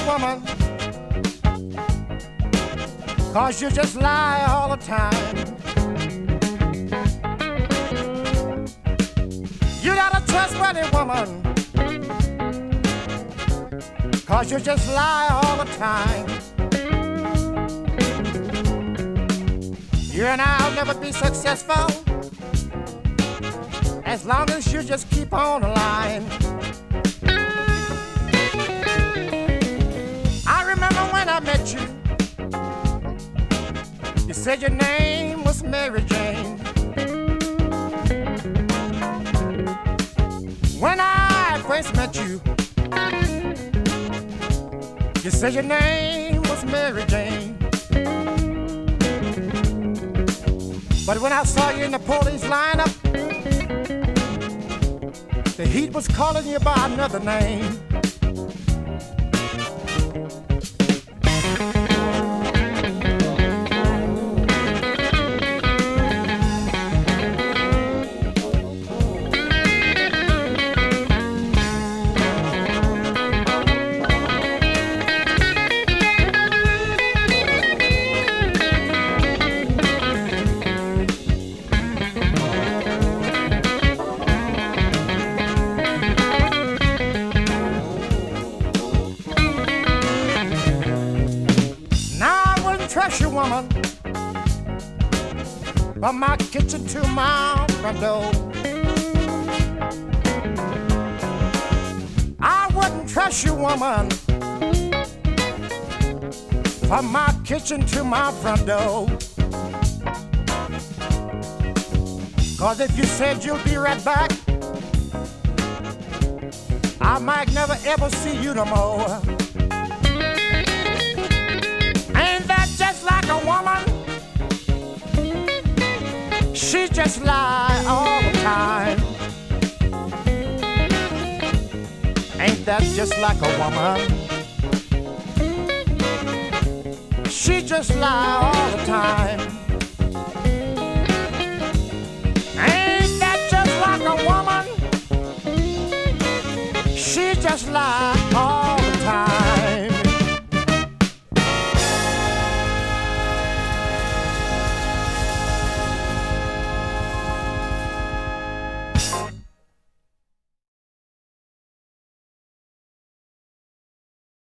woman, 'cause you just lie all the time. You're not a trustworthy woman, 'cause you just lie all the time. You and I'll never be successful as long as you just keep on lying. I remember when I met you, you said your name was Mary Jane. When I first met you, you said your name was Mary Jane. But when I saw you in the police lineup, the heat was calling you by another name. Trust you, woman, from my kitchen to my front door. I wouldn't trust you, woman, from my kitchen to my front door. 'Cause if you said you'll be right back, I might never ever see you no more. Like a woman, she just lie all the time. Ain't that just like a woman? She just lie all the time. Ain't that just like a woman? She just lie